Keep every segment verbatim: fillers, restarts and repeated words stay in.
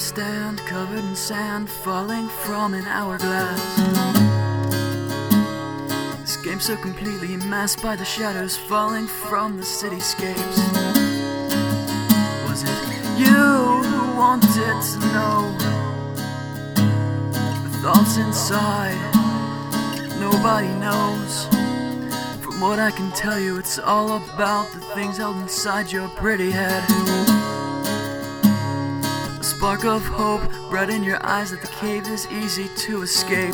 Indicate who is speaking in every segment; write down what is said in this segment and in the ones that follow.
Speaker 1: stand covered in sand falling from an hourglass. This game so completely masked by the shadows falling from the cityscapes. Was it you who wanted to know the thoughts inside? Nobody knows. From what I can tell you, it's all about the things held inside your pretty head. A spark of hope bred in your eyes that the cave is easy to escape.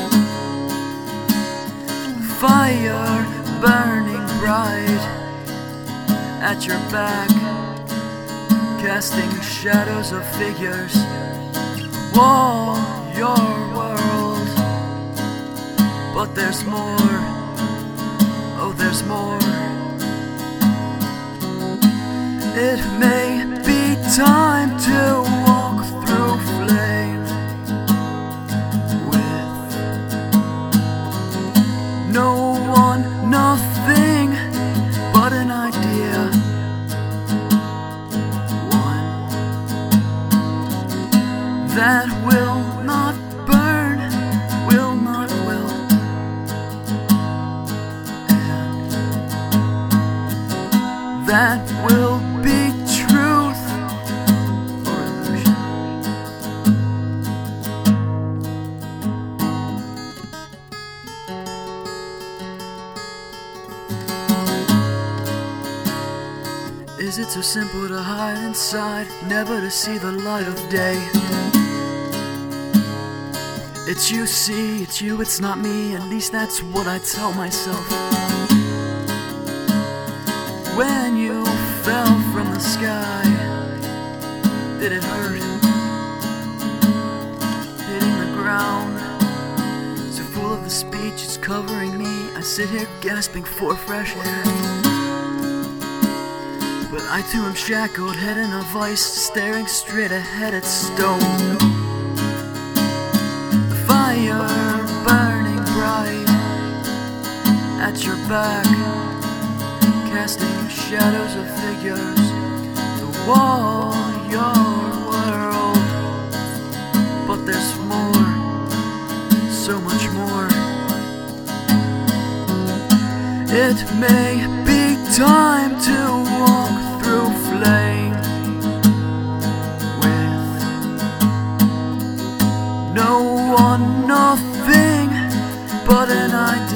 Speaker 1: Fire burning bright at your back, casting shadows of figures. Wall your world, but there's more. Oh, there's more. It may be time to walk through flame with no one, nothing but an idea. One that will not burn, will not wilt, that will be truth or illusion. Is it so simple to hide inside, never to see the light of day? It's you, see, it's you, it's not me, at least that's what I tell myself. When you fell from the sky, did it hurt? Hitting the ground, so full of the speech it's covering me, I sit here gasping for fresh air. But I too am shackled, head in a vice, staring straight ahead at stone. The fire burning bright at your back, casting shadows of figures. The wall, your world, but there's more, so much more. It may be time to walk through flame with no one, nothing but an idea.